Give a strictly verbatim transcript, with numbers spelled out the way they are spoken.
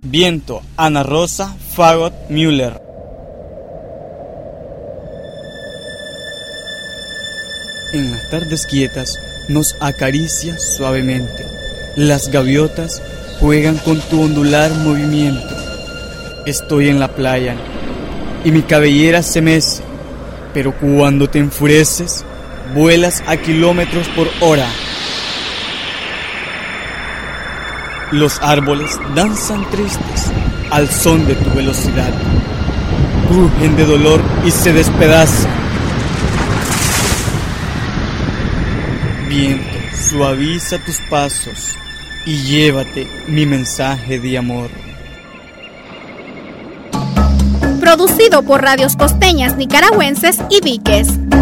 Viento, Ana Rosa Fagot Müller. En las tardes quietas nos acaricia suavemente. Las gaviotas juegan con tu ondular movimiento. Estoy en la playa y mi cabellera se mece, pero cuando te enfureces, vuelas a kilómetros por hora. Los árboles danzan tristes al son de tu velocidad. Crujen de dolor y se despedazan. Viento, suaviza tus pasos y llévate mi mensaje de amor. Producido por Radios Costeñas Nicaragüenses y Víquez.